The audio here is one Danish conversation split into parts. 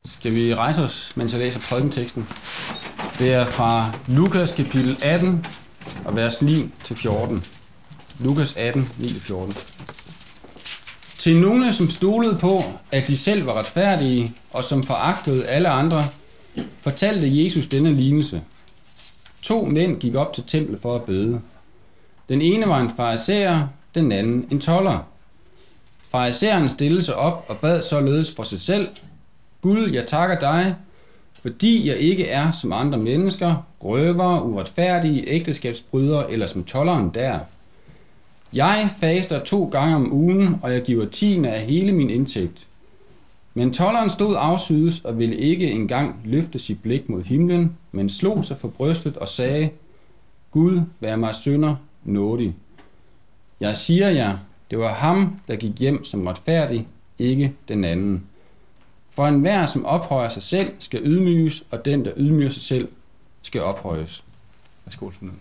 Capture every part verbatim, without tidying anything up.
Skal vi rejse os, mens jeg læser prædikenteksten? Det er fra Lukas kapitel atten og vers ni til fjorten. Lukas atten, ni til fjorten. Til nogle, som stolede på, at de selv var retfærdige, og som foragtede alle andre, fortalte Jesus denne lignelse. To mænd gik op til templet for at bede. Den ene var en farisæer, den anden en tolder. Farisæeren stillede sig op og bad således for sig selv: Gud, jeg takker dig, fordi jeg ikke er som andre mennesker, røvere, uretfærdige, ægteskabsbrydere eller som tolderen der. Jeg faster to gange om ugen, og jeg giver tiende af hele min indtægt. Men tolderen stod afsydes og ville ikke engang løfte sit blik mod himlen, men slog sig for brystet og sagde: Gud, vær mig synder nådig. Jeg siger jer, det var ham, der gik hjem som retfærdig, ikke den anden. For enhver, som ophøjer sig selv, skal ydmyges, og den, der ydmyger sig selv, skal ophøjes. Værsgo, Sunde.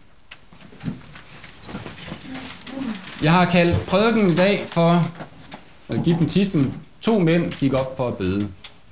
Jeg har kaldt prædiken i dag for, at give den titlen, to mænd gik op for at bede.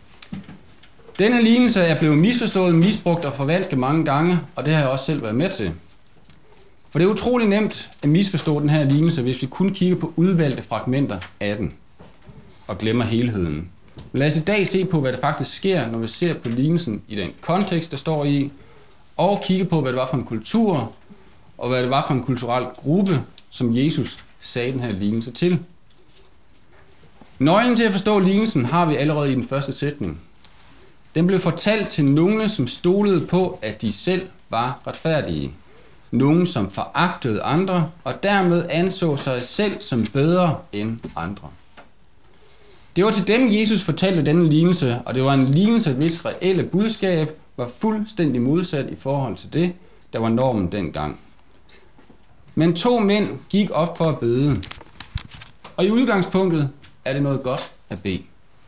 Denne lignelse er blevet misforstået, misbrugt og forvansket mange gange, og det har jeg også selv været med til. For det er utrolig nemt at misforstå den her lignelse, hvis vi kun kigger på udvalgte fragmenter af den, og glemmer helheden. Men lad os i dag se på, hvad der faktisk sker, når vi ser på lignelsen i den kontekst, der står i, og kigge på, hvad det var for en kultur, og hvad det var for en kulturel gruppe, som Jesus sagde den her lignelse til. Nøglen til at forstå lignelsen har vi allerede i den første sætning. Den blev fortalt til nogle, som stolede på, at de selv var retfærdige. Nogle, som foragtede andre, og dermed anså sig selv som bedre end andre. Det var til dem, Jesus fortalte denne lignelse, og det var en lignelse, hvis reelle budskab var fuldstændig modsat i forhold til det, der var normen dengang. Men to mænd gik op for at bede, og i udgangspunktet er det noget godt at bede.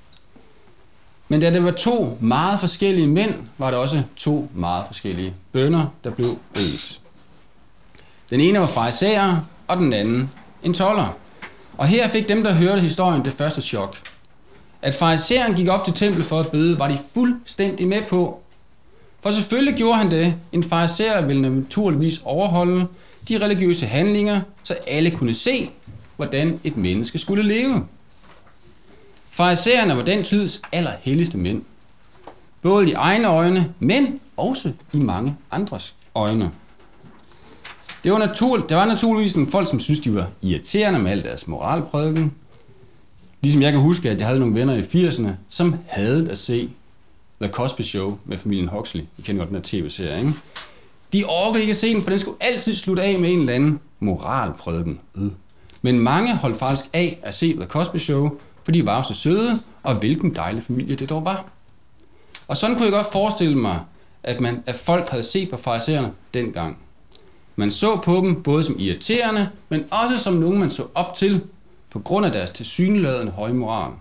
Men da det var to meget forskellige mænd, var det også to meget forskellige bønner, der blev bedt. Den ene var farisæer, og den anden en tolder. Og her fik dem, der hørte historien, det første chok. At farisæeren gik op til templet for at bede, var de fuldstændig med på. For selvfølgelig gjorde han det. En farisæer ville naturligvis overholde de religiøse handlinger, så alle kunne se, hvordan et menneske skulle leve. Farisæerne var den tids allerhelligste mænd. Både i egne øjne, men også i mange andres øjne. Det var, naturligt, det var naturligvis nogle folk, som syntes, de var irriterende med al deres moralprædiken. Ligesom jeg kan huske, at jeg havde nogle venner i firserne, som havde at se The Cosby Show med familien Huxley. I kender godt den her tv-serie, ikke? De orkede ikke at se den, for den skulle altid slutte af med en eller anden moralprædiken. Men mange holdt faktisk af at se The Cosby Show, for de var jo så søde, og hvilken dejlig familie det dog var. Og sådan kunne jeg godt forestille mig, at, man, at folk havde set på farisæerne dengang. Man så på dem både som irriterende, men også som nogen, man så op til, på grund af deres tilsyneladende høje moral.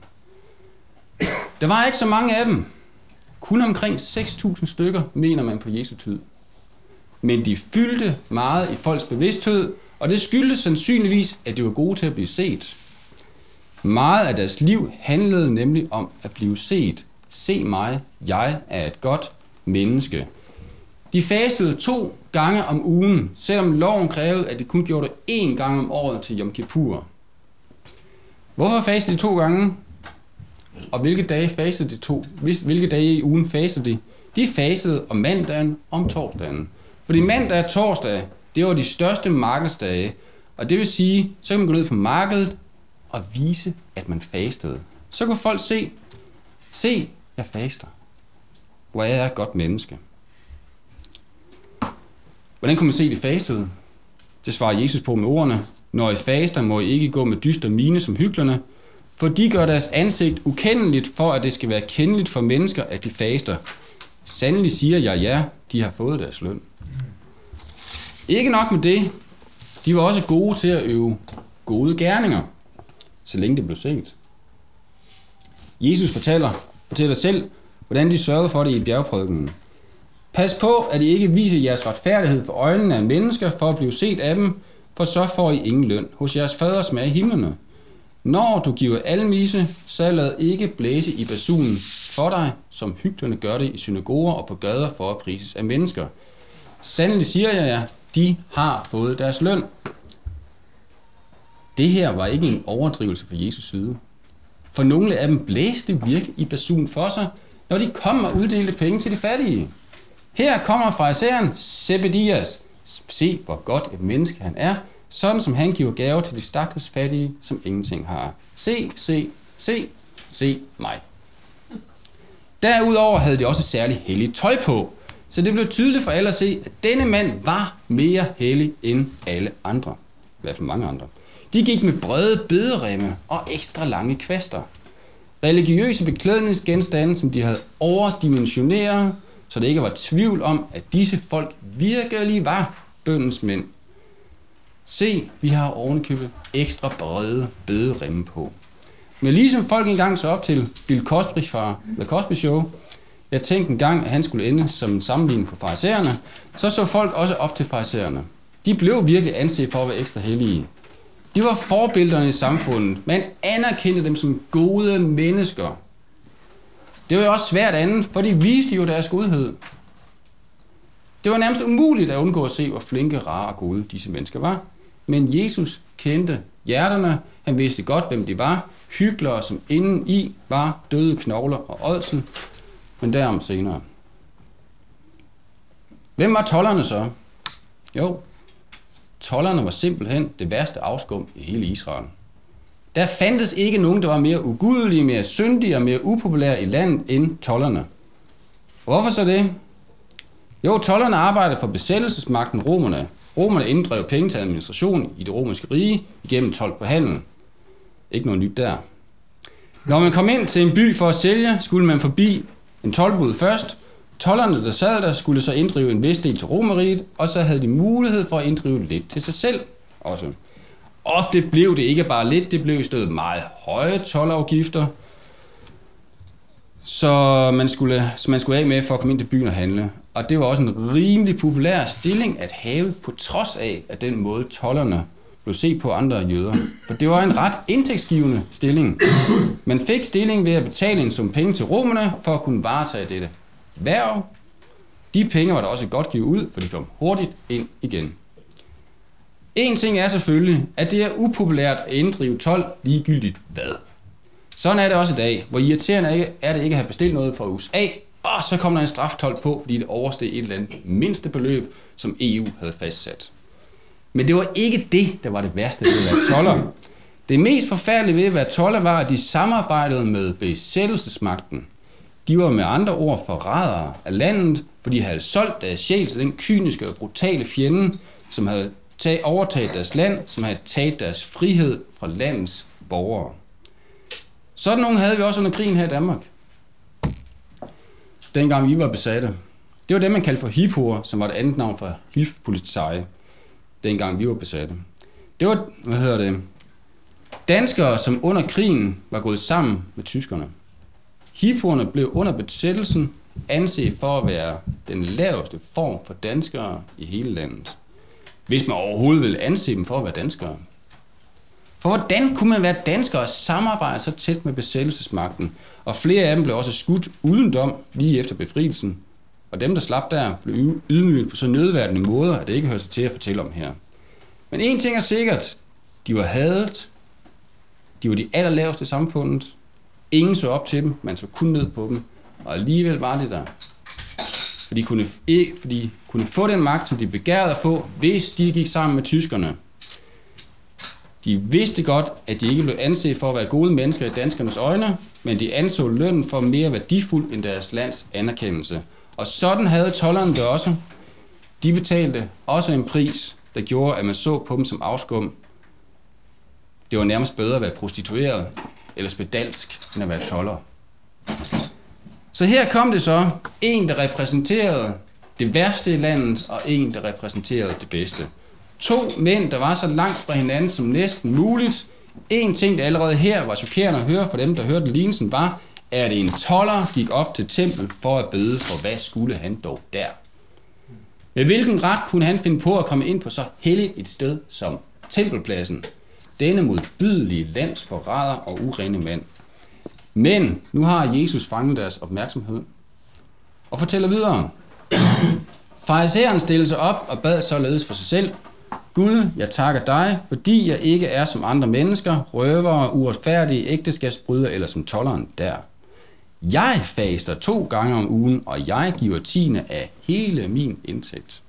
Der var ikke så mange af dem. Kun omkring seks tusind stykker, mener man på Jesu tid. Men de fyldte meget i folks bevidsthed, og det skyldtes sandsynligvis, at de var gode til at blive set. Meget af deres liv handlede nemlig om at blive set. Se mig, jeg er et godt menneske. De fastede to gange om ugen, selvom loven krævede, at de kun gjorde det én gang om året til Yom Kippur. Hvorfor fastede de to gange? Og hvilke dage fastede de to? Hvilke dage i ugen fastede de? De fastede om mandagen og om torsdagen. Fordi mandag og torsdag, det var de største markedsdage. Og det vil sige, så kan man gå ned på markedet og vise, at man fastede. Så kunne folk se, se, jeg faster. Hvor jeg er et godt menneske. Hvordan kunne man se, de fastede? Det svarer Jesus på med ordene: Når I faster, må I ikke gå med dyster mine som hyklerne, for de gør deres ansigt ukendeligt, for at det skal være kendeligt for mennesker, at de faster. Sandelig siger jeg ja, de har fået deres løn. Ikke nok med det, de var også gode til at øve gode gerninger, så længe det blev set. Jesus fortæller, fortæller selv, hvordan de sørgede for det i bjergprædikenen. Pas på, at I ikke viser jeres retfærdighed for øjnene af mennesker for at blive set af dem, for så får I ingen løn hos jeres fader, som er i himlene. Når du giver almise, så lad ikke blæse i basunen for dig, som hyklerne gør det i synagoger og på gader for at prises af mennesker. Sandelig siger jeg jer, de har fået deres løn. Det her var ikke en overdrivelse fra Jesus side. For nogle af dem blæste virkelig i basunen for sig, når de kom og uddelte penge til de fattige. Her kommer farisæeren Zebedias. Se, hvor godt et menneske han er, sådan som han giver gaver til de stakkels fattige, som ingenting har. Se, se, se, se mig. Derudover havde de også særligt helligt tøj på, så det blev tydeligt for alle at se, at denne mand var mere hellig end alle andre. I hvert fald mange andre. De gik med brede bederemme og ekstra lange kvaster. Religiøse beklædningsgenstande, som de havde overdimensioneret, så det ikke var tvivl om, at disse folk virkelig var bøndens mænd. Se, vi har ovenikøbet ekstra brede bederemme på. Men ligesom folk engang så op til Bill Cosby fra The Cosby Show, jeg tænkte engang, at han skulle ende som en sammenligning på farisæerne, så så folk også op til farisæerne. De blev virkelig anset for at være ekstra hellige. De var forbillederne i samfundet. Man anerkendte dem som gode mennesker. Det var jo også svært andet, for de viste jo deres godhed. Det var nærmest umuligt at undgå at se, hvor flinke, rare og gode disse mennesker var. Men Jesus kendte hjerterne. Han vidste godt, hvem de var. Hyklere, som inden i var døde knogler og ådsel. Men derom senere. Hvem var tolderne så? Jo, tolderne var simpelthen det værste afskum i hele Israel. Der fandtes ikke nogen, der var mere ugudelige, mere syndige og mere upopulære i landet end tolderne. Hvorfor så det? Jo, tolderne arbejdede for besættelsesmagten romerne. Romerne inddrev penge til administration i det romerske rige igennem told på handel. Ikke noget nyt der. Når man kom ind til en by for at sælge, skulle man forbi en toldbod først. Tolderne, der sad der, skulle så inddrive en vis del til Romerriget, og så havde de mulighed for at inddrive lidt til sig selv også. Ofte blev det ikke bare lidt, det blev i stedet meget høje toldafgifter, så man skulle, så man skulle af med for at komme ind til byen og handle. Og det var også en rimelig populær stilling at have, på trods af, at den måde tolderne blev set på andre jøder. For det var en ret indtægtsgivende stilling. Man fik stillingen ved at betale en sum penge til romerne for at kunne varetage dette hverv. De penge var der også godt givet ud, for de kom hurtigt ind igen. En ting er selvfølgelig, at det er upopulært at inddrive told ligegyldigt hvad. Sådan er det også i dag, hvor irriterende er det ikke at have bestilt noget fra U S A, og så kom der en straftold på, fordi det oversteg et eller andet mindste beløb, som E U havde fastsat. Men det var ikke det, der var det værste ved at være toller. Det mest forfærdelige ved at være toller var, at de samarbejdede med besættelsesmagten. De var med andre ord forrædere af landet, for de havde solgt deres sjæl til den kyniske og brutale fjende, som havde tag, overtaget deres land, som havde taget deres frihed fra landets borgere. Sådan nogle havde vi også under krigen her i Danmark. Dengang vi var besatte. Det var det, man kaldte for hiphoer, som var det andet navn for Hilfspolizei. Dengang vi var besatte. Det var, hvad hedder det, danskere, som under krigen var gået sammen med tyskerne. Hiphoerne blev under besættelsen anset for at være den laveste form for danskere i hele landet. Hvis man overhovedet ville anse dem for at være danskere. For hvordan kunne man være dansker og samarbejde så tæt med besættelsesmagten? Og flere af dem blev også skudt uden dom lige efter befrielsen. Og dem, der slap der, blev ydmyget på så nødværdige måder, at det ikke hører sig til at fortælle om her. Men en ting er sikkert. De var hadet. De var de allerlaveste i samfundet. Ingen så op til dem, man så kun ned på dem. Og alligevel var det der. For de kunne, for de kunne få den magt, som de begærede at få, hvis de gik sammen med tyskerne. De vidste godt, at de ikke blev anset for at være gode mennesker i danskernes øjne, men de anså lønnen for mere værdifuld end deres lands anerkendelse. Og sådan havde tolderne det også. De betalte også en pris, der gjorde, at man så på dem som afskum. Det var nærmest bedre at være prostitueret eller spedalsk, end at være tolder. Så her kom det så en, der repræsenterede det værste i landet, og en, der repræsenterede det bedste. To mænd, der var så langt fra hinanden som næsten muligt. En ting, der allerede her var chokerende at høre for dem, der hørte lignelsen, var, at en tolder gik op til templet for at bede, for hvad skulle han dog der? Med hvilken ret kunne han finde på at komme ind på så helligt et sted som tempelpladsen? denne modbydelige landsforræder og urene mand. Men nu har Jesus fanget deres opmærksomhed og fortæller videre. Farisæeren stillede sig op og bad således for sig selv. Gud, jeg takker dig, fordi jeg ikke er som andre mennesker, røvere, uretfærdige, ægteskabsbrydere eller som tolderen der. Jeg faster to gange om ugen, og jeg giver tiende af hele min indtægt.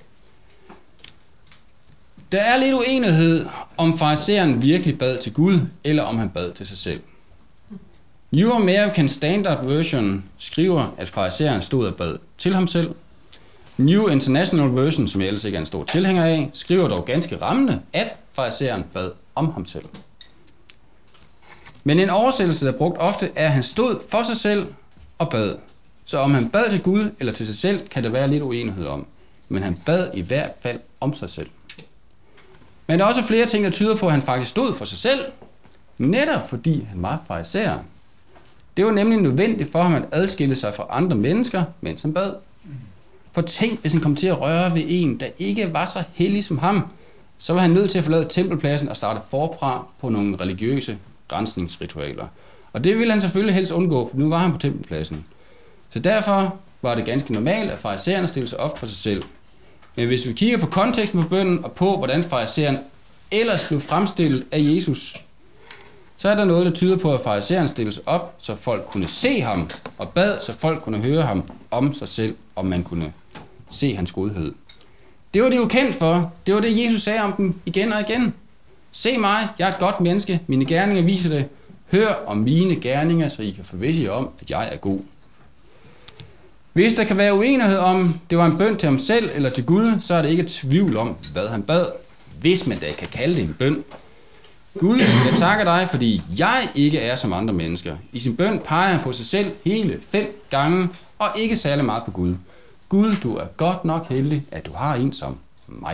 Der er lidt uenighed, om farisæeren virkelig bad til Gud, eller om han bad til sig selv. New American Standard Version skriver, at farisæeren stod og bad til ham selv. New International Version, som jeg ellers ikke er en stor tilhænger af, skriver dog ganske rammende, at farisæeren bad om ham selv. Men en oversættelse, der er brugt ofte, er, at han stod for sig selv og bad. Så om han bad til Gud eller til sig selv, kan der være lidt uenighed om. Men han bad i hvert fald om sig selv. Men der er også flere ting, der tyder på, at han faktisk stod for sig selv, netop fordi han var farisæer. Det var nemlig nødvendigt for ham at adskille sig fra andre mennesker, mens han bad. For tænk, hvis han kom til at røre ved en, der ikke var så hellig som ham, så var han nødt til at forlade tempelpladsen og starte forfra på nogle religiøse grænsningsritualer. Og det ville han selvfølgelig helst undgå, for nu var han på tempelpladsen. Så derfor var det ganske normalt, at farisæerne stillede sig op for sig selv. Men hvis vi kigger på konteksten på bønnen og på, hvordan farisæeren ellers blev fremstillet af Jesus, så er der noget, der tyder på, at farisæeren stillede sig op, så folk kunne se ham, og bad, så folk kunne høre ham om sig selv, og man kunne se hans godhed. Det var det jo kendt for. Det var det, Jesus sagde om dem igen og igen. Se mig, jeg er et godt menneske, mine gerninger viser det. Hør om mine gerninger, så I kan forvisse jer om, at jeg er god. Hvis der kan være uenighed om, det var en bøn til ham selv eller til Gud, så er det ikke tvivl om, hvad han bad, hvis man da kan kalde det en bøn. Gud, jeg takker dig, fordi jeg ikke er som andre mennesker. I sin bøn peger han på sig selv hele fem gange, og ikke særlig meget på Gud. Gud, du er godt nok heldig, at du har en som mig.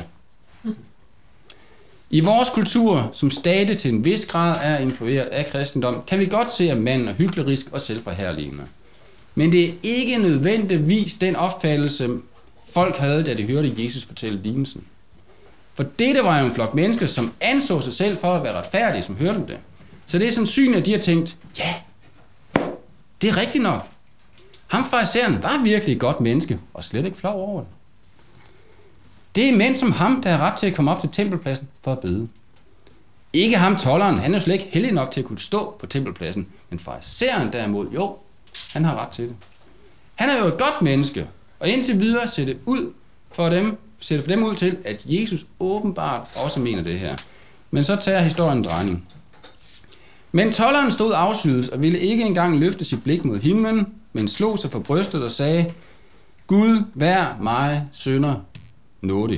I vores kultur, som stadig til en vis grad er influeret af kristendom, kan vi godt se, at manden er hyklerisk og selvforherligende. Men det er ikke nødvendigvis den opfattelse, folk havde, da de hørte Jesus fortælle lignelsen. For dette var jo en flok mennesker, som anså sig selv for at være retfærdige, som hørte det. Så det er sandsynligt, at de har tænkt, ja, det er rigtigt nok. Ham farisæeren var virkelig et godt menneske, og slet ikke flov over det. Det er mænd som ham, der har ret til at komme op til tempelpladsen for at bede. Ikke ham tolderen, han er jo slet ikke heldig nok til at kunne stå på tempelpladsen, men farisæeren derimod, jo, han har ret til det. Han er jo et godt menneske, og indtil videre ser det ud for dem, ser det for dem ud til, at Jesus åbenbart også mener det her. Men så tager historien en drejning. Men tolderen stod afsydes og ville ikke engang løfte sit blik mod himlen, men slog sig for brystet og sagde, Gud, vær mig synder nådig.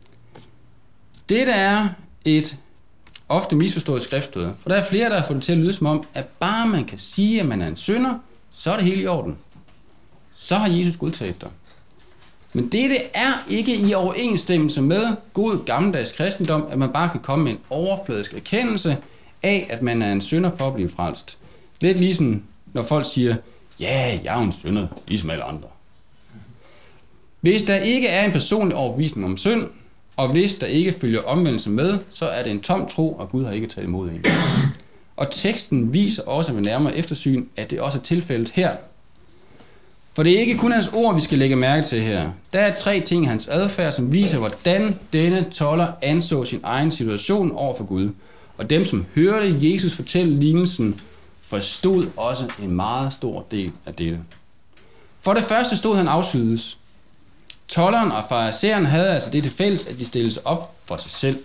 Dette er et ofte misforstået skriftsted, for der er flere, der har fået det til at lyde som om, at bare man kan sige, at man er en synder, så er det hele i orden. Så har Jesus godtaget dig. Men dette er ikke i overensstemmelse med god gammeldags kristendom, at man bare kan komme med en overfladisk erkendelse af, at man er en synder for at blive frelst. Lidt ligesom når folk siger, ja, jeg er en synder, ligesom alle andre. Hvis der ikke er en personlig overbevisning om synd, og hvis der ikke følger omvendelse med, så er det en tom tro, og Gud har ikke taget imod en. Og teksten viser også ved nærmere eftersyn, at det også er tilfældet her. For det er ikke kun hans ord, vi skal lægge mærke til her. Der er tre ting i hans adfærd, som viser, hvordan denne tolder anså sin egen situation over for Gud. Og dem, som hørte Jesus fortælle lignelsen, forstod også en meget stor del af dette. For det første stod han afsydes. Tolderen og farisæeren havde altså det til fælles, at de stillede sig op for sig selv.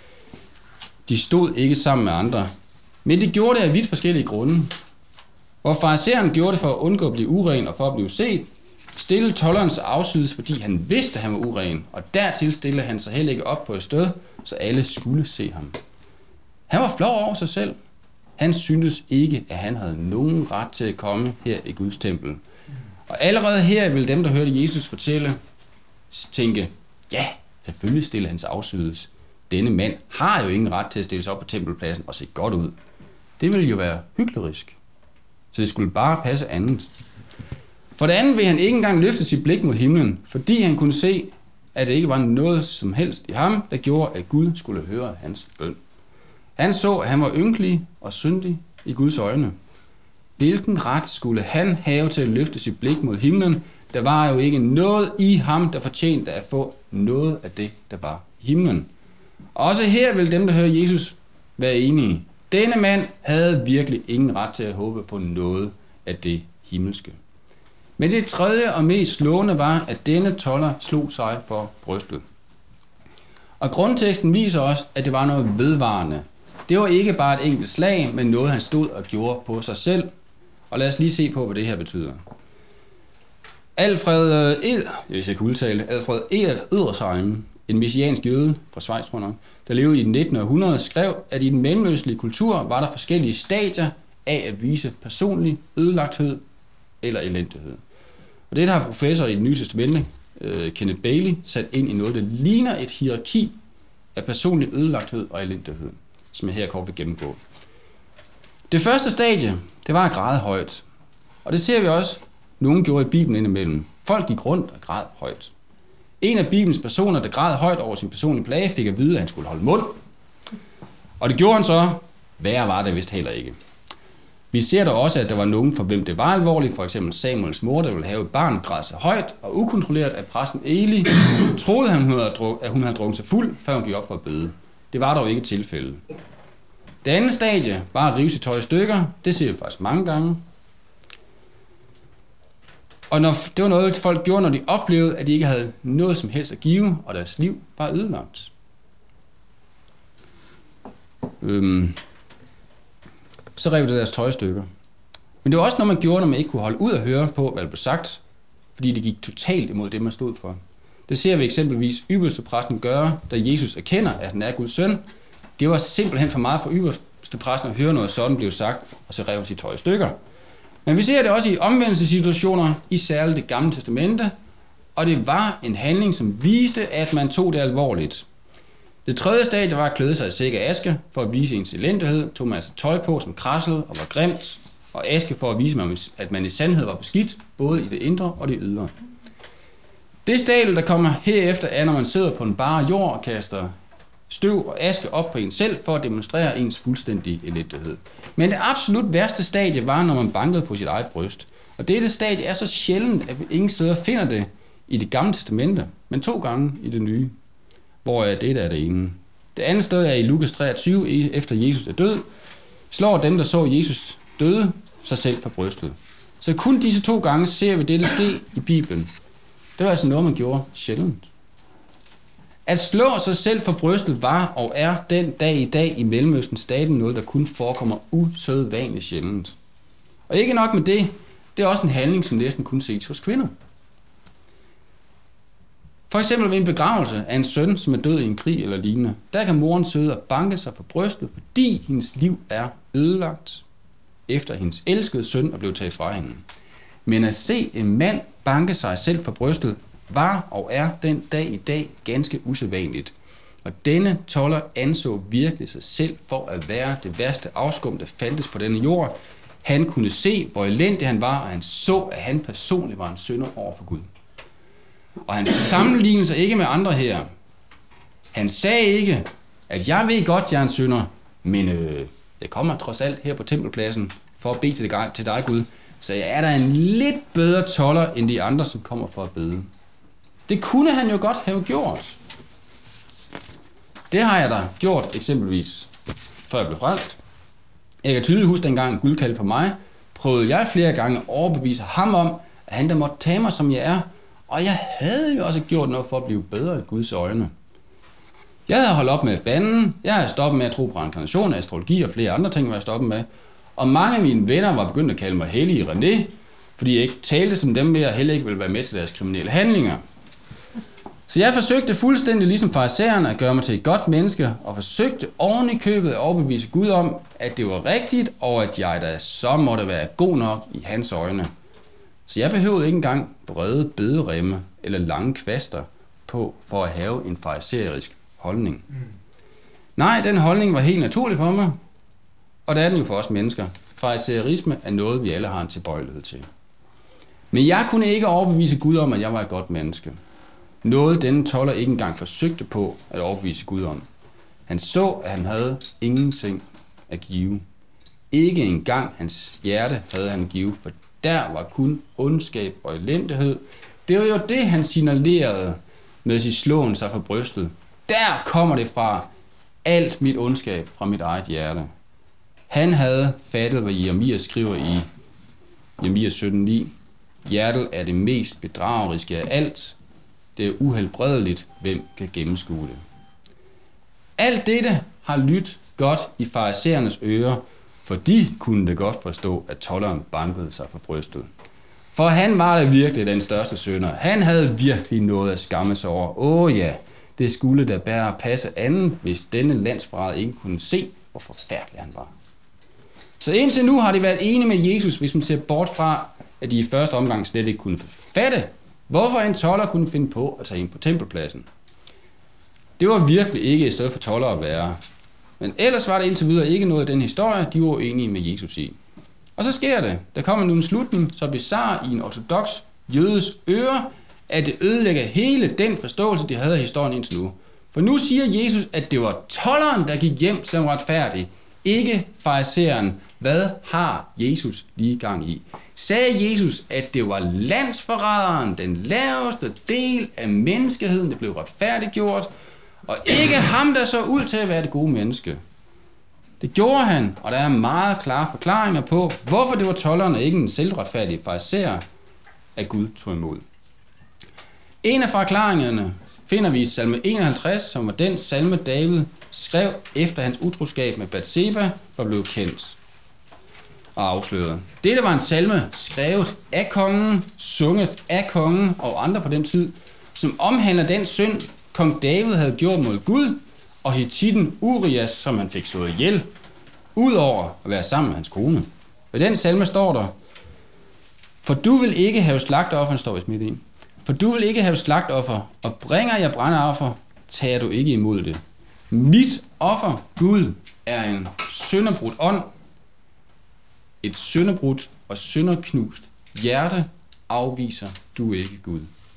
De stod ikke sammen med andre. Men de gjorde det af vidt forskellige grunde. Hvor farisæeren gjorde det for at undgå at blive uren og for at blive set, stillede tolderen sig afsydes, fordi han vidste, at han var uren, og dertil stillede han sig heller ikke op på et sted, så alle skulle se ham. Han var flov over sig selv. Han syntes ikke, at han havde nogen ret til at komme her i Guds tempel. Og allerede her ville dem, der hørte Jesus fortælle, tænke, ja, selvfølgelig stille han sig afsydes. Denne mand har jo ingen ret til at stille sig op på tempelpladsen og se godt ud. Det ville jo være hyklerisk. Så det skulle bare passe andet. For det andet vil han ikke engang løfte sit blik mod himlen, fordi han kunne se, at det ikke var noget som helst i ham, der gjorde, at Gud skulle høre hans bøn. Han så, at han var ynkelig og syndig i Guds øjne. Hvilken ret skulle han have til at løfte sit blik mod himlen? Der var jo ikke noget i ham, der fortjente at få noget af det, der var i himlen. Også her vil dem, der hører Jesus, være enige. Denne mand havde virkelig ingen ret til at håbe på noget af det himmelske. Men det tredje og mest slående var, at denne toller slog sig for brystet. Og grundteksten viser os, at det var noget vedvarende. Det var ikke bare et enkelt slag, men noget han stod og gjorde på sig selv. Og lad os lige se på, hvad det her betyder. Alfred Ed, hvis jeg kan udtale Alfred Edersheim, en messiansk jøde fra Schweiz, tror jeg nok, der levede i det nittende århundrede, skrev, at i den mellemøstlige kultur var der forskellige stadier af at vise personlig ødelagthed eller elendighed. Og det der har professor i det nye testamente, uh, Kenneth Bailey, sat ind i noget, der ligner et hierarki af personlig ødelagthed og elendighed, som jeg her kort vil gennemgå. Det første stadie, det var at græde højt. Og det ser vi også, nogen gjorde i Bibelen indimellem. Folk gik rundt og græd højt. En af Bibelens personer, der græd højt over sin personlige plage, fik at vide, at han skulle holde mund. Og det gjorde han så. Værre var det vist heller ikke. Vi ser dog også, at der var nogen, for hvem det var alvorligt, for eksempel Samuels mor, der ville have et barn, græd sig højt og ukontrolleret, at præsten Eli troede, at hun havde drukket sig fuld, før hun gik op for at bede. Det var dog ikke tilfældet. Det andet stadie var at rive sit tøj i stykker. Det ser vi faktisk mange gange. Og når, det var noget, folk gjorde, når de oplevede, at de ikke havde noget som helst at give, og deres liv var ødelagt. Øhm, så rev det deres tøj i stykker. Men det var også noget, man gjorde, når man ikke kunne holde ud og høre på, hvad der blev sagt, fordi det gik totalt imod det, man stod for. Det ser vi eksempelvis ypperstepræsten gøre, da Jesus erkender, at han er Guds søn. Det var simpelthen for meget for ypperstepræsten at høre noget sådan blev sagt, og så rev han sit tøj i stykker. Men vi ser det også i omvendelsessituationer, i særligt det gamle testamente, og det var en handling, som viste, at man tog det alvorligt. Det tredje stadie var at klæde sig i sæk af aske, for at vise ens elendighed, tog man altså tøj på, som krassede og var grimt, og aske for at vise, at man i sandhed var beskidt, både i det indre og det ydre. Det stadie, der kommer herefter, er, når man sidder på en bare jord og kaster støv og aske op på en selv, for at demonstrere ens fuldstændige elendighed. Men det absolut værste stadie var, når man bankede på sit eget bryst. Og dette stadie er så sjældent, at vi ingen steder finder det i det gamle testamente, men to gange i det nye, hvor dette er det ene. Det andet sted er i Lukas treogtyve, efter Jesus er død, slår dem, der så Jesus døde, sig selv for brystet. Så kun disse to gange ser vi dette ske i Bibelen. Det var altså noget, man gjorde sjældent. At slå sig selv for brystet var og er den dag i dag i Mellemøsten stadig noget, der kun forekommer usædvanligt sjældent. Og ikke nok med det, det er også en handling, som næsten kun ses hos kvinder. For eksempel ved en begravelse af en søn, som er død i en krig eller lignende, der kan moren sidde og banke sig for brystet, fordi hendes liv er ødelagt, efter hendes elskede søn er blevet taget fra hende. Men at se en mand banke sig selv for brystet, var og er den dag i dag ganske usædvanligt. Og denne toller anså virkelig sig selv for at være det værste afskum, der fandtes på denne jord. Han kunne se, hvor elendig han var, og han så, at han personligt var en synder over for Gud. Og han sammenlignede sig ikke med andre her. Han sagde ikke, at jeg ved godt, jeg er en synder, men øh, jeg kommer trods alt her på tempelpladsen for at bede til dig, til dig Gud. Så jeg er der en lidt bedre toller end de andre, som kommer for at bede. Det kunne han jo godt have gjort. Det har jeg da gjort eksempelvis, før jeg blev frelst. Jeg kan tydeligt huske, dengang Gud kaldte på mig, prøvede jeg flere gange at overbevise ham om, at han der måtte tage mig, som jeg er. Og jeg havde jo også gjort noget for at blive bedre i Guds øjne. Jeg havde holdt op med banden, jeg havde stoppet med at tro på reinkarnation, astrologi og flere andre ting, var jeg stoppet med. Og mange af mine venner var begyndt at kalde mig hellig René, fordi jeg ikke talte som dem ved, og heller ikke ville være med til deres kriminelle handlinger. Så jeg forsøgte fuldstændig ligesom farisæerne at gøre mig til et godt menneske, og forsøgte oven i købet at overbevise Gud om, at det var rigtigt, og at jeg da så måtte være god nok i hans øjne. Så jeg behøvede ikke engang brede bederemme eller lange kvaster på for at have en farisæerisk holdning. Mm. Nej, den holdning var helt naturlig for mig, og det er den jo for os mennesker. Farisæerisme er noget, vi alle har en tilbøjelighed til. Men jeg kunne ikke overbevise Gud om, at jeg var et godt menneske. Noget denne toller ikke engang forsøgte på at overbevise Gud om. Han så, at han havde ingenting at give. Ikke engang hans hjerte havde han give, for der var kun ondskab og elendighed. Det var jo det, han signalerede med sit slåen sig for brystet. Der kommer det fra, alt mit ondskab fra mit eget hjerte. Han havde fattet, hvad Jeremia skriver i Jeremia sytten ni. Hjertet er det mest bedrageriske af alt. Det er uhelbredeligt, hvem kan gennemskue det. Alt dette har lyttet godt i farisæernes ører, for de kunne det godt forstå, at tolderen bankede sig for brystet. For han var da virkelig den største synder. Han havde virkelig noget at skamme sig over. Åh ja, det skulle da bare passe anden, hvis denne landsforræder ikke kunne se, hvor forfærdelig han var. Så indtil nu har de været enige med Jesus, hvis man ser bort fra, at de i første omgang slet ikke kunne fatte, hvorfor en tolder kunne finde på at tage ind på tempelpladsen. Det var virkelig ikke et sted for tolder at være. Men ellers var det indtil videre ikke noget af den historie, de var enige med Jesus i. Og så sker det. Der kommer nu en slutning, så bizarre i en ortodoks jødes øre, at det ødelægger hele den forståelse, de havde af historien indtil nu. For nu siger Jesus, at det var tolderen, der gik hjem som retfærdig, ikke farisæeren. Hvad har Jesus lige gang i? Sagde Jesus, at det var landsforræderen, den laveste del af menneskeheden, der blev retfærdiggjort, og ikke ham, der så ud til at være det gode menneske? Det gjorde han, og der er meget klare forklaringer på, hvorfor det var tolderen og ikke en selvretfærdig farisæer, at Gud tog imod. En af forklaringerne finder vi i salme enoghalvtreds, som var den salme David skrev efter hans utroskab med Batseba var blevet kendt og afsløret. Dette var en salme skrevet af kongen, sunget af kongen og andre på den tid, som omhandler den synd, kong David havde gjort mod Gud, og hittitten Urias, som han fik slået ihjel, udover at være sammen med hans kone. Ved den salme står der: For du vil ikke have slagtoffer, står vist midt i. For du vil ikke have slagtoffer, og bringer jeg brandoffer, tager du ikke imod det. Mit offer, Gud, er en sønderbrudt ånd, et sønderbrudt og sønderknust hjerte afviser du ikke, Gud.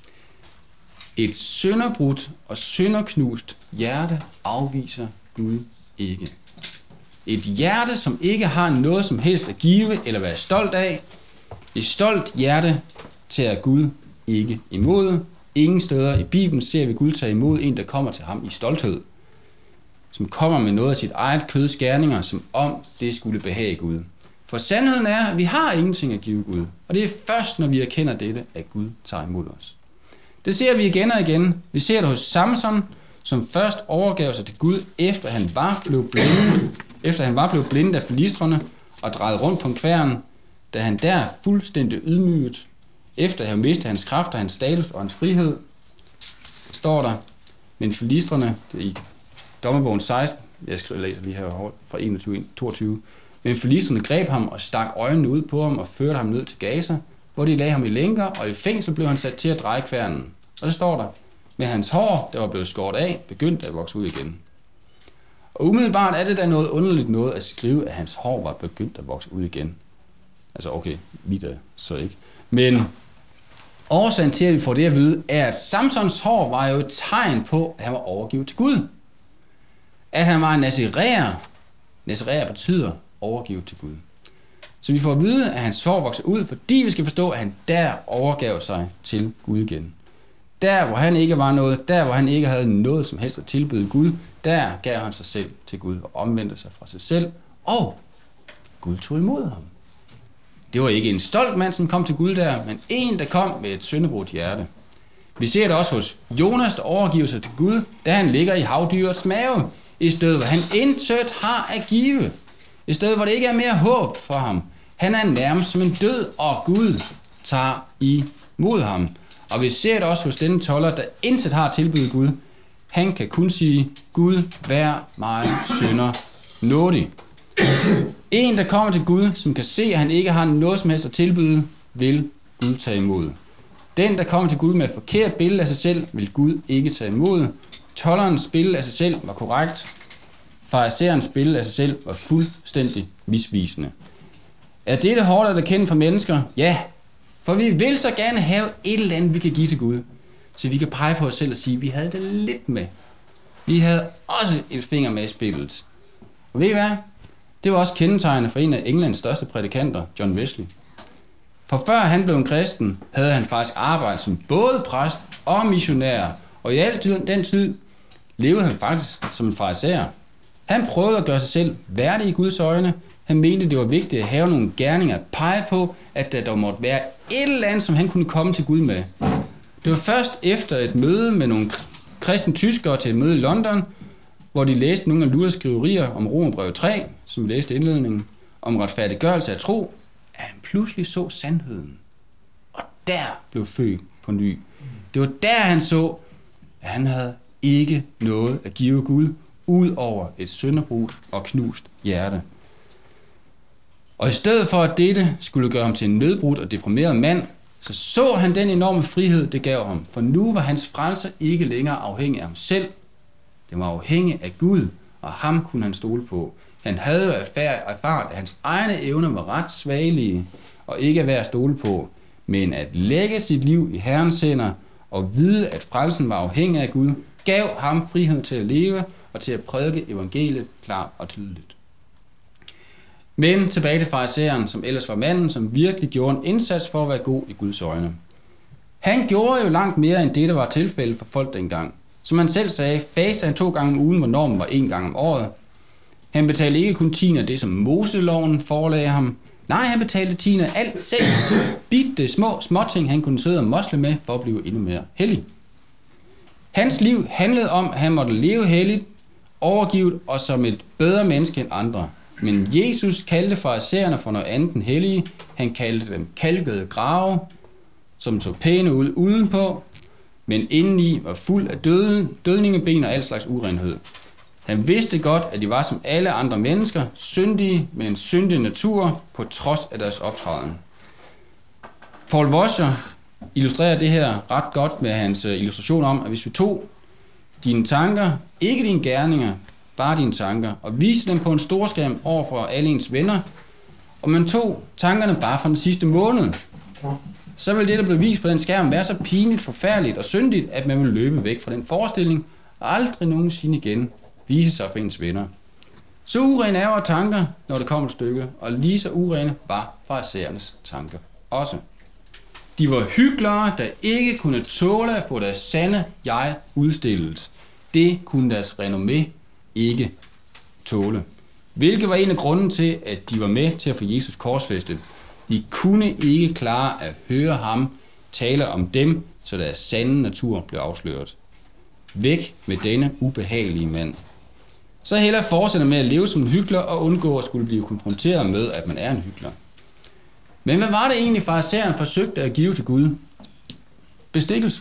Et sønderbrudt og sønderknust hjerte afviser Gud ikke. Et hjerte, som ikke har noget som helst at give eller være stolt af. Et stolt hjerte tager Gud ikke imod. Ingen steder i Bibelen ser vi Gud tage imod en, der kommer til ham i stolthed. Som kommer med noget af sit eget køds gerninger, som om det skulle behage Gud. For sandheden er, at vi har ingenting at give Gud. Og det er først, når vi erkender dette, at Gud tager imod os. Det ser vi igen og igen. Vi ser det hos Samson, som først overgav sig til Gud, efter han var blevet blindet, efter han var blevet blindet af filistrene og drejet rundt på en kværn, da han der fuldstændig ydmyget, efter at have mistet hans kræfter, hans status og hans frihed, står der, men filistrene, det er i Dommerbogen seksten, jeg læser lige her fra enogtyve til toogtyve, men filistrene greb ham og stak øjnene ud på ham og førte ham ned til Gaza, hvor de lagde ham i lænker, og i fængsel blev han sat til at dreje kværnen. Og så står der, med hans hår, der var blevet skåret af, begyndte at vokse ud igen. Og umiddelbart er det da noget underligt noget at skrive, at hans hår var begyndt at vokse ud igen. Altså okay, mit er så ikke. Men årsagen til, at vi får det at vide, er, at Samsons hår var jo et tegn på, at han var overgivet til Gud. At han var en naziræer. Naziræer betyder overgivet til Gud. Så vi får at vide, at hans hår vokser ud, fordi vi skal forstå, at han der overgav sig til Gud igen. Der, hvor han ikke var noget, der, hvor han ikke havde noget som helst at tilbyde Gud, der gav han sig selv til Gud og omvendte sig fra sig selv, og Gud tog imod ham. Det var ikke en stolt mand, som kom til Gud der, men en, der kom med et syndebrudt hjerte. Vi ser det også hos Jonas, der overgiver sig til Gud, da han ligger i havdyrets mave, i stedet hvor han intet har at give. I stedet hvor det ikke er mere håb for ham. Han er nærmest som en død, og Gud tager imod ham. Og vi ser det også hos denne tolder, der intet har tilbydet Gud. Han kan kun sige, Gud, vær mig synder nådig. En, der kommer til Gud, som kan se, at han ikke har noget som helst at tilbyde, vil Gud tage imod. Den, der kommer til Gud med et forkert billede af sig selv, vil Gud ikke tage imod. Tollerens billede af sig selv var korrekt. Farisæerens billede af sig selv var fuldstændig misvisende. Er dette hårdt at erkende for mennesker? Ja, for vi vil så gerne have et eller andet, vi kan give til Gud. Så vi kan pege på os selv og sige, at vi havde det lidt med. de havde også et finger med i spillet. Og ved I hvad? Det var også kendetegnende for en af Englands største prædikanter, John Wesley. For før han blev en kristen, havde han faktisk arbejdet som både præst og missionær, og i al den tid levede han faktisk som en farisæer. Han prøvede at gøre sig selv værdig i Guds øjne. Han mente, det var vigtigt at have nogle gerninger at pege på, at der dog måtte være et eller andet, som han kunne komme til Gud med. Det var først efter et møde med nogle kristne tyskere til et møde i London, hvor de læste nogle af Luthers skriverier om Romerbrevet tre, som vi læste i indledningen, om retfærdiggørelse af tro, at han pludselig så sandheden. Og der blev født på ny. Det var der, han så, at han havde ikke noget at give Gud, ud over et sønderbrudt og knust hjerte. Og i stedet for, at dette skulle gøre ham til en nødbrudt og deprimeret mand, så så han den enorme frihed, det gav ham. For nu var hans frelse ikke længere afhængig af ham selv. Det var afhængig af Gud, og ham kunne han stole på. Han havde jo erfaret, at hans egne evner var ret svagelige og ikke at være at stole på. Men at lægge sit liv i Herrens hænder og vide, at frelsen var afhængig af Gud, gav ham frihed til at leve og til at prædike evangeliet klart og tydeligt. Men tilbage til farisæeren, som ellers var manden, som virkelig gjorde en indsats for at være god i Guds øjne. Han gjorde jo langt mere end det, der var tilfældet for folk dengang. Som han selv sagde, fastede han to gange om ugen, hvor normen var en gang om året. Han betalte ikke kun tiende af det, som Moseloven forelagde ham. Nej, han betalte tiende af alt selv. Bitte små småting, han kunne sidde og mosle med for at blive endnu mere hellig. Hans liv handlede om, at han måtte leve helligt, overgivet og som et bedre menneske end andre. Men Jesus kaldte farisæerne for noget andet end hellige. Han kaldte dem kalkede grave, som så pæne ud udenpå, men indeni var fuld af døde, dødningeben og al slags urenhed. Han vidste godt, at de var som alle andre mennesker, syndige med en syndig natur, på trods af deres optræden. Paul Washer illustrerer det her ret godt med hans illustration om, at hvis vi tog dine tanker, ikke dine gerninger, bare dine tanker, og viste dem på en storskærm over for alle ens venner, og man tog tankerne bare fra den sidste måned, så vil det, der blev vist på den skærm, være så pinligt, forfærdeligt og syndigt, at man vil løbe væk fra den forestilling, og aldrig nogensinde igen vise sig for ens venner. Så urene er vores tanker, når det kommer et stykke, og lige så urene var farisæernes tanker også. De var hyklere, der ikke kunne tåle at få deres sande jeg udstillet. Det kunne deres renommé ikke tåle. Hvilket var en af grunden til, at de var med til at få Jesus korsfæstet. De kunne ikke klare at høre ham tale om dem, så deres sande natur blev afsløret. Væk med denne ubehagelige mand. Så hellere fortsætte med at leve som en hykler og undgå at skulle blive konfronteret med, at man er en hykler. Men hvad var det egentlig, farisæeren forsøgte at give til Gud? Bestikkelse.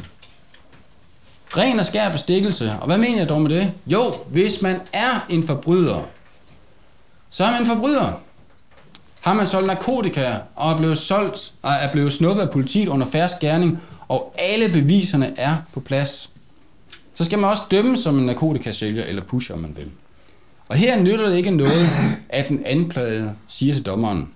Ren og skær bestikkelse. Og hvad mener jeg dog med det? Jo, hvis man er en forbryder, så er man en forbryder. Har man solgt narkotika og er blevet, solgt, og er blevet snuppet af politiet under fersk gerning, og alle beviserne er på plads, så skal man også dømmes som en narkotikasælger eller pusher, om man vil. Og her nytter det ikke noget, at den anklagede siger til dommeren: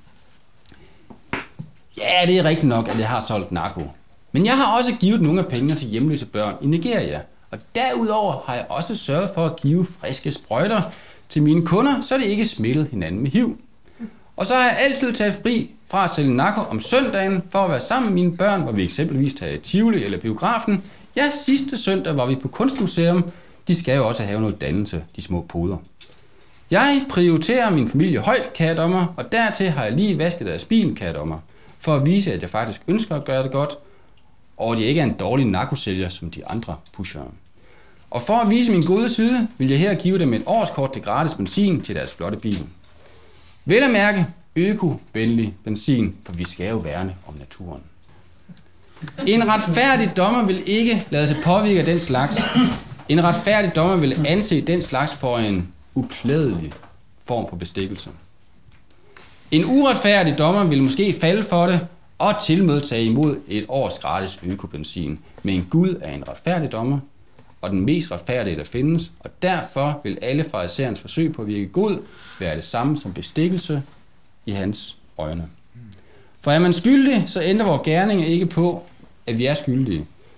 ja, det er rigtigt nok, at jeg har solgt narko. Men jeg har også givet nogle af pengene til hjemløse børn i Nigeria. Og derudover har jeg også sørget for at give friske sprøjter til mine kunder, så det ikke smittet hinanden med H I V. Og så har jeg altid taget fri fra at sælge narko om søndagen for at være sammen med mine børn, hvor vi eksempelvis tager i Tivoli eller biografen. Ja, sidste søndag var vi på Kunstmuseum. De skal jo også have noget dannelse, de små poder. Jeg prioriterer min familie højt, kære dommer, og dertil har jeg lige vasket deres bil, kære dommer, for at vise, at jeg faktisk ønsker at gøre det godt, og at jeg ikke er en dårlig narkosælger som de andre pushere. Og for at vise min gode side, vil jeg her give dem et årskort til gratis benzin til deres flotte bil. Vel at mærke øko-venlig benzin, for vi skal jo værne om naturen. En retfærdig dommer vil ikke lade sig påvirke af den slags. En retfærdig dommer vil anse den slags for en uklædelig form for bestikkelse. En uretfærdig dommer vil måske falde for det og tilmed tage imod et års gratis økobenzin. Men Gud er en retfærdig dommer, og den mest retfærdige, der findes, og derfor vil alle farisæernes forsøg på at virke god være det samme som bestikkelse i hans øjne. For er man skyldig, så ændrer vores gerninger ikke på, at vi er skyldige.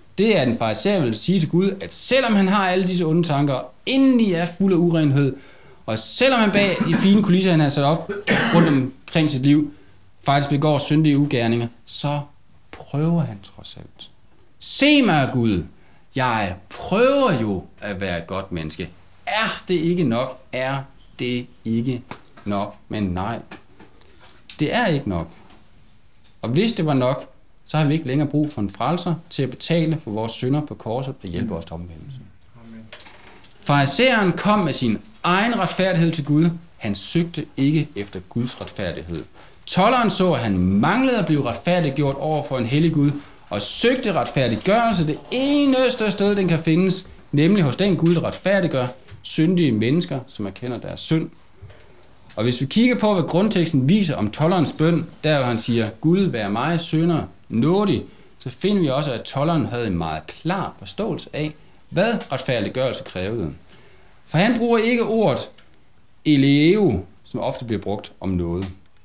det er, at en fariseer vil sige til Gud, at selvom han har alle disse onde tanker, og indeni er fuld af urenhed, og selvom han bag de fine kulisser, han har sat op rundt omkring sit liv, faktisk begår syndige ugerninger, så prøver han trods alt. Se mig, Gud, jeg prøver jo at være et godt menneske. Er det ikke nok? Er det ikke nok? Men nej, det er ikke nok. Og hvis det var nok, så har vi ikke længere brug for en frelser til at betale for vores synder på korset og hjælpe os til omvendelse. Farisæeren kom med sin egen retfærdighed til Gud. Han søgte ikke efter Guds retfærdighed. Tolderen så, at han manglede at blive retfærdiggjort over for en hellig Gud, og søgte retfærdiggørelse det eneste sted, den kan findes, nemlig hos den Gud, der retfærdiggør syndige mennesker, som erkender deres synd. Og hvis vi kigger på, hvad grundteksten viser om tolderens bøn, der hvor han siger, Gud vær mig synder nådig, så finder vi også, at tolderen havde en meget klar forståelse af, hvad retfærdiggørelse krævede. For han bruger ikke ordet eleo, som ofte bliver brugt om noget,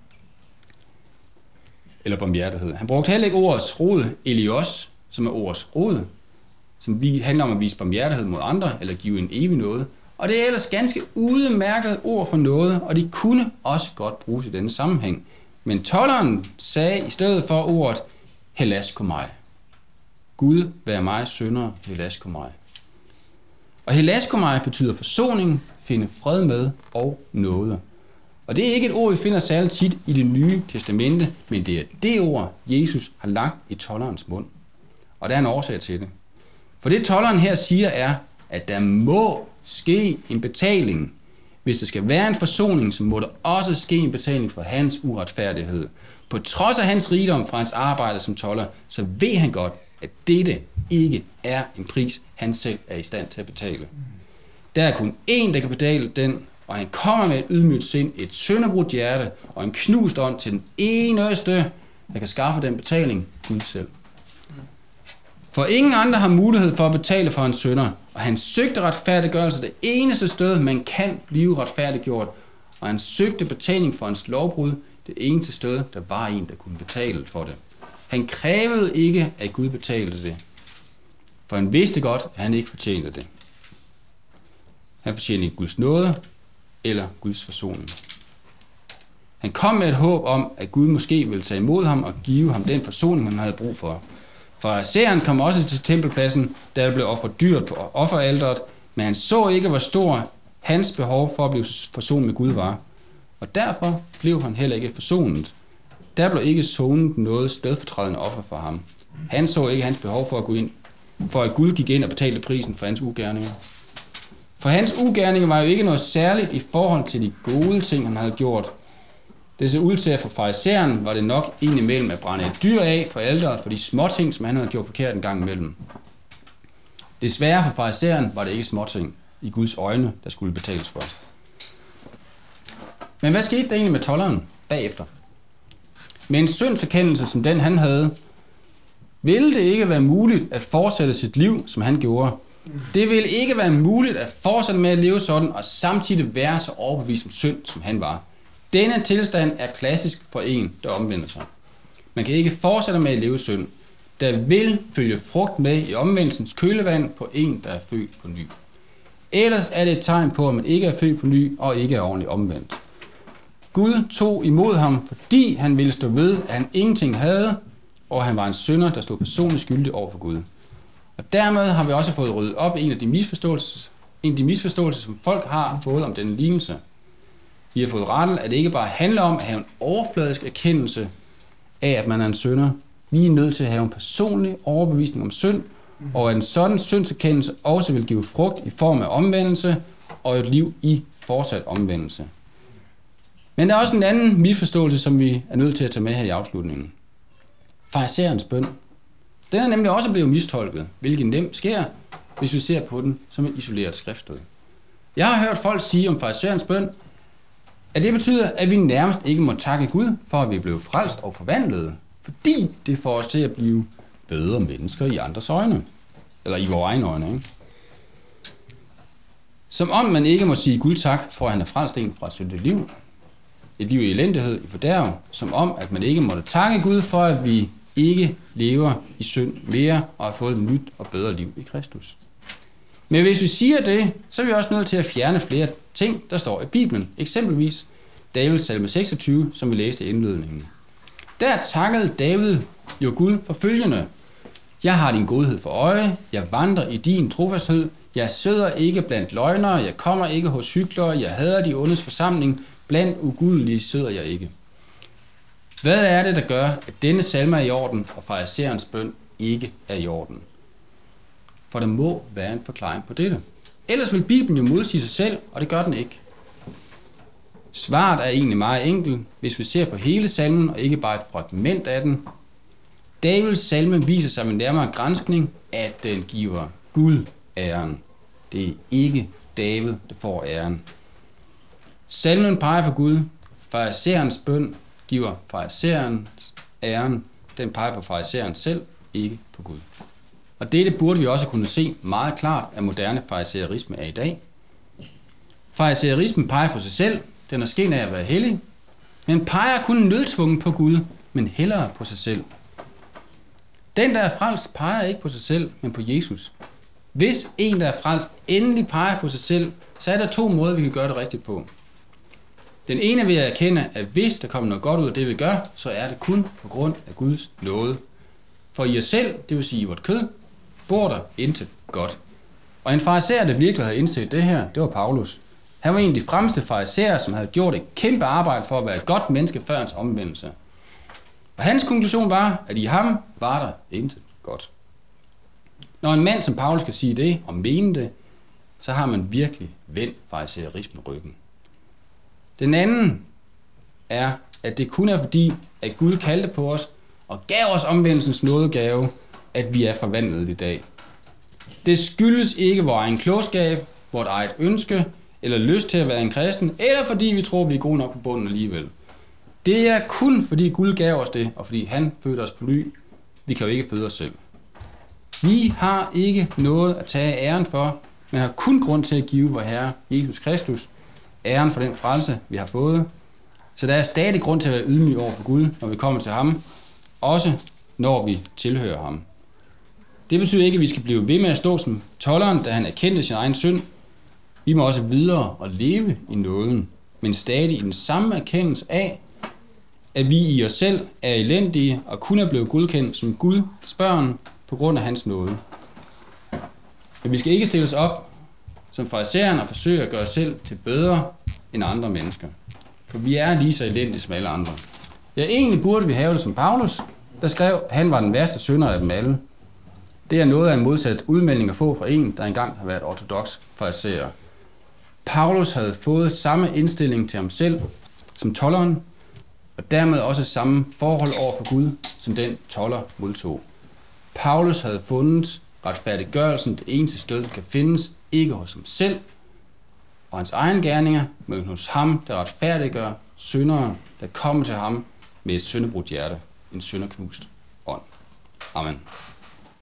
eller barmhjertighed. Han brugte heller ikke ordets rod, elios, som er ordets rod, som vi handler om at vise barmhjertighed mod andre, eller give en evig noget. Og det er ellers ganske udmærket ord for noget, og de kunne også godt bruges i denne sammenhæng. Men tolderen sagde i stedet for ordet helaskomai. Gud vær mig synder, helaskomai. Og helaskomai betyder forsoning, finde fred med og nåde. Og det er ikke et ord, vi finder særligt tit i Det Nye Testamente, men det er det ord, Jesus har lagt i tolderens mund. Og der er en årsag til det. For det tolderen her siger er, at der må ske en betaling. Hvis der skal være en forsoning, så må der også ske en betaling for hans uretfærdighed. På trods af hans rigdom fra hans arbejde som tolder, så ved han godt, at dette ikke er en pris, han selv er i stand til at betale. Der er kun én, der kan betale den, og han kommer med et ydmygt sind, et sønderbrudt hjerte og en knust ånd til den eneste, der kan skaffe den betaling, Gud selv. For ingen andre har mulighed for at betale for hans synder, og han søgte retfærdiggørelse det eneste sted, man kan blive retfærdiggjort, og han søgte betaling for hans lovbrud det eneste sted, der var en, der kunne betale for det. Han krævede ikke, at Gud betalte det, for han vidste godt, at han ikke fortjente det. Han fortjente ikke Guds nåde eller Guds forsoning. Han kom med et håb om, at Gud måske ville tage imod ham og give ham den forsoning, han havde brug for. Farisæeren kom også til tempelpladsen, da der blev offret dyrt på offeralteret, men han så ikke, hvor stor hans behov for at blive forsonet med Gud var. Og derfor blev han heller ikke forsonet. Der blev ikke sonet noget stedfortrædende offer for ham. Han så ikke hans behov for at gå ind, for at Gud gik ind og betalte prisen for hans ugerninger. For hans ugerninger var jo ikke noget særligt i forhold til de gode ting, han havde gjort. Det så ud til, at for farisæeren var det nok indimellem at brænde et dyr af på alteret for de småting, som han havde gjort forkert en gang imellem. Desværre for farisæeren var det ikke småting i Guds øjne, der skulle betales for. Men hvad skete der egentlig med tolderen bagefter? Med en syndserkendelse som den han havde, ville det ikke være muligt at fortsætte sit liv, som han gjorde. Det ville ikke være muligt at fortsætte med at leve sådan, og samtidig være så overbevist om synd, som han var. Denne tilstand er klassisk for en, der omvender sig. Man kan ikke fortsætte med at leve synd. Der vil følge frugt med i omvendelsens kølevand på en, der er født på ny. Ellers er det et tegn på, at man ikke er født på ny og ikke er ordentligt omvendt. Gud tog imod ham, fordi han ville stå ved, at han ingenting havde, og han var en synder, der stod personligt skyldig over for Gud. Og dermed har vi også fået ryddet op i en af de misforståelser, en af de misforståelser, som folk har fået om denne lignelse. Vi har fået rettet, at det ikke bare handler om at have en overfladisk erkendelse af, at man er en synder. Vi er nødt til at have en personlig overbevisning om synd, og at en sådan syndserkendelse også vil give frugt i form af omvendelse og et liv i fortsat omvendelse. Men der er også en anden misforståelse, som vi er nødt til at tage med her i afslutningen. Farisæerens bøn. Den er nemlig også blevet mistolket, hvilket nemt sker, hvis vi ser på den som et isoleret skriftsted. Jeg har hørt folk sige om farisæerens bøn, at det betyder, at vi nærmest ikke må takke Gud for, at vi er blevet frelst og forvandlet, fordi det får os til at blive bedre mennesker i andres øjne, eller i vores egne øjne. Ikke? Som om man ikke må sige Gud tak, for at han er frelst en fra et syndigt liv, et liv i elendighed, i fordærv, som om at man ikke måtte takke Gud for, at vi ikke lever i synd mere og har fået et nyt og bedre liv i Kristus. Men hvis vi siger det, så er vi også nødt til at fjerne flere ting, der står i Bibelen. Eksempelvis Davids salme seksogtyve, som vi læste i indledningen. Der takkede David jo Gud for følgende: Jeg har din godhed for øje, jeg vandrer i din trofasthed, jeg sidder ikke blandt løgnere, jeg kommer ikke hos hyklere, jeg hader de ondes forsamling, blandt ugudelige sidder jeg ikke. Hvad er det, der gør, at denne salme er i orden, og fariseerens bøn ikke er i orden? For der må være en forklaring på dette. Ellers vil Bibelen jo modsige sig selv, og det gør den ikke. Svaret er egentlig meget enkelt, hvis vi ser på hele salmen, og ikke bare et fragment af den. Davids salme viser sig med nærmere granskning, at den giver Gud æren. Det er ikke David, der får æren. Salmen peger på Gud. Fariseerens bøn giver fariseerens æren. Den peger på fariseeren selv, ikke på Gud. Og dette burde vi også kunne se meget klart, at moderne fariseerisme er i dag. Fariseerismen peger på sig selv. Den er sken af at være hellig, men peger kun nødtvungen på Gud, men hellere på sig selv. Den, der er frelst, peger ikke på sig selv, men på Jesus. Hvis en, der er frelst, endelig peger på sig selv, så er der to måder, vi kan gøre det rigtigt på. Den ene vil jeg erkende, at hvis der kommer noget godt ud af det, vi gør, så er det kun på grund af Guds nåde. For i os selv, det vil sige i vort kød, bor der intet godt. Og en fariseer, der virkelig havde indset det her, det var Paulus. Han var en af de fremmeste farisæere, som havde gjort et kæmpe arbejde for at være et godt menneske før hans omvendelse. Og hans konklusion var, at i ham var der intet godt. Når en mand som Paulus kan sige det og mene det, så har man virkelig vendt farisæerismen ryggen. Den anden er, at det kun er fordi, at Gud kaldte på os og gav os omvendelsens nådegave, at vi er forvandlet i dag. Det skyldes ikke vores egen klogskab, vores eget ønske eller lyst til at være en kristen, eller fordi vi tror, vi er gode nok på bunden alligevel. Det er kun fordi Gud gav os det, og fordi han fødte os på ny. Vi kan jo ikke føde os selv. Vi har ikke noget at tage æren for, men har kun grund til at give vor Herre Jesus Kristus æren for den frelse, vi har fået. Så der er stadig grund til at være ydmyg over for Gud, når vi kommer til ham, også når vi tilhører ham. Det betyder ikke, at vi skal blive ved med at stå som tolderen, da han erkendte sin egen synd. Vi må også videre og leve i nåden, men stadig i den samme erkendelse af, at vi i os selv er elendige og kun er blevet godkendt som Guds børn på grund af hans nåde. Men vi skal ikke stille os op som farisæeren og forsøge at gøre os selv til bedre end andre mennesker. For vi er lige så elendige som alle andre. Ja, egentlig burde vi have det som Paulus, der skrev, at han var den værste synder af dem alle. Det er noget af en modsat udmelding at få fra en, der engang har været ortodoks farisæer. Paulus havde fået samme indstilling til ham selv som tolderen, og dermed også samme forhold over for Gud, som den tolder modtog. Paulus havde fundet retfærdiggørelsen det eneste sted, der kan findes, ikke hos ham selv og hans egen gerninger, men hos ham, der retfærdiggør syndere, der kommer til ham med et syndebrudt hjerte, en synderknust ånd. Amen.